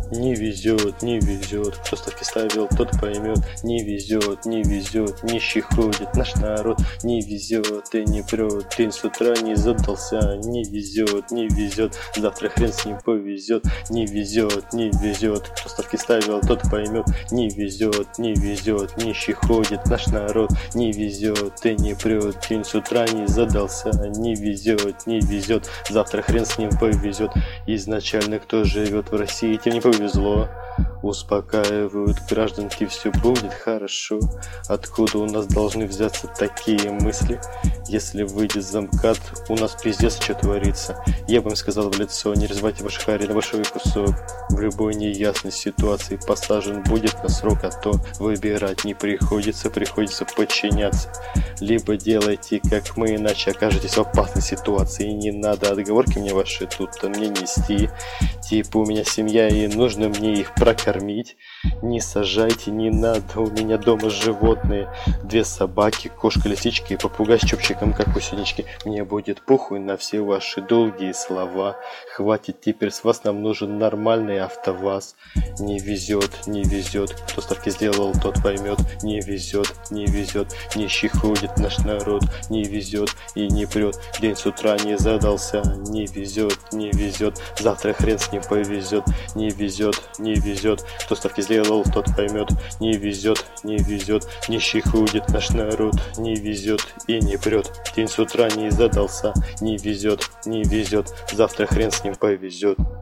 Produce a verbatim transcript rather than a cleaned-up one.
Не везет, не везет, кто ставки ставил, тот поймет. Не везет, не везет, нищий ходит наш народ. Не везет и не прет, день с утра не задался. Не везет, не везет, завтра хрен с ним повезет. Не везет, не везет, кто ставки ставил, тот поймет. Не везет, не везет, нищий ходит наш народ. Не везет и не прет, день с утра не задался. Не везет, не везет, завтра хрен с ним повезет. Изначально кто живет в России, тем не повезло. Успокаивают гражданки, все будет хорошо. Откуда у нас должны взяться такие мысли? Если выйдет замкат, у нас пиздец что творится. Я бы им сказал в лицо: не развивайте ваши хари на большой кусок. В любой неясной ситуации посажен будет на срок, а то выбирать не приходится, приходится подчиняться. Либо делайте как мы, иначе окажетесь в опасной ситуации. И не надо отговорки мне ваши тут мне нести. Типа у меня семья и нужно мне их прокормить. Не сажайте, не надо, у меня дома животные. Две собаки, кошка, лисичка и попугай с чубчиком, как у синички. Мне будет похуй на все ваши долгие слова. Хватит теперь с вас, нам нужен нормальный АвтоВАЗ. Не везет, не везет, кто ставки сделал, тот поймет. Не везет, не везет, нищий ходит наш народ. Не везет и не прет, день с утра не задался. Не везет, не везет, завтра хрен с ним повезет. Не везет, не везет, кто ставки сделал, тот поймет. Не везет, не везет, нищий ходит наш народ. Не везет и не прет, день с утра не задался. Не везет, не везет, завтра хрен с ним повезет.